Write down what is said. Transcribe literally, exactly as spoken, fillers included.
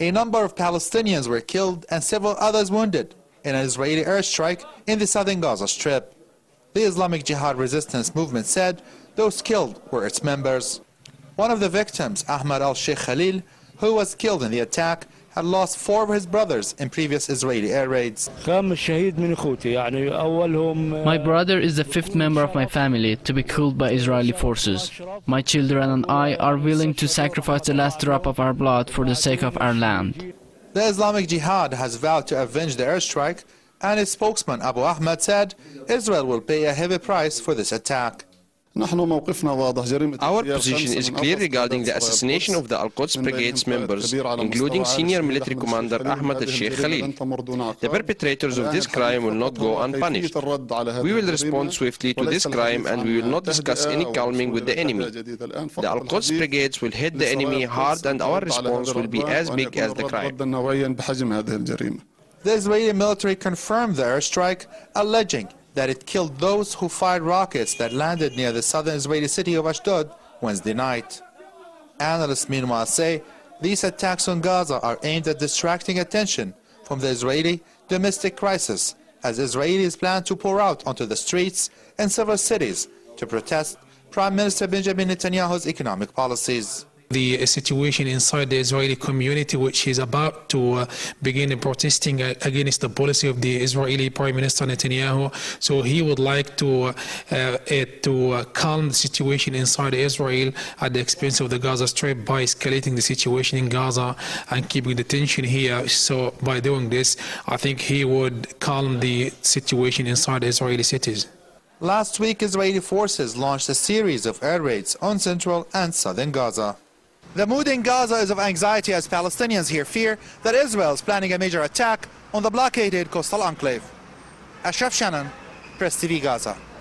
A number of Palestinians were killed and several others wounded in an Israeli airstrike in the southern Gaza Strip. The Islamic Jihad resistance movement said those killed were its members. One of the victims, Ahmad al-Sheikh Khalil, who was killed in the attack, had lost four of his brothers in previous Israeli air raids. My brother is the fifth member of my family to be killed by Israeli forces. My children and I are willing to sacrifice the last drop of our blood for the sake of our land. The Islamic Jihad has vowed to avenge the airstrike, and its spokesman Abu Ahmed said Israel will pay a heavy price for this attack. Our position is clear regarding the assassination of the Al-Quds Brigade's members, including senior military commander Ahmad al-Sheikh Khalil. The perpetrators of this crime will not go unpunished. We will respond swiftly to this crime, and we will not discuss any calming with the enemy. The Al-Quds Brigades will hit the enemy hard, and our response will be as big as the crime. The Israeli military confirmed the airstrike, alleging that it killed those who fired rockets that landed near the southern Israeli city of Ashdod Wednesday night. Analysts meanwhile say these attacks on Gaza are aimed at distracting attention from the Israeli domestic crisis, as Israelis plan to pour out onto the streets in several cities to protest Prime Minister Benjamin Netanyahu's economic policies. The situation inside the Israeli community, which is about to uh, begin protesting against the policy of the Israeli Prime Minister Netanyahu. So he would like to uh, uh, to uh, calm the situation inside Israel at the expense of the Gaza Strip by escalating the situation in Gaza and keeping the tension here. So by doing this, I think he would calm the situation inside the Israeli cities. Last week, Israeli forces launched a series of air raids on central and southern Gaza. The mood in Gaza is of anxiety as Palestinians here fear that Israel is planning a major attack on the blockaded coastal enclave. Ashraf Shannon, Press T V Gaza.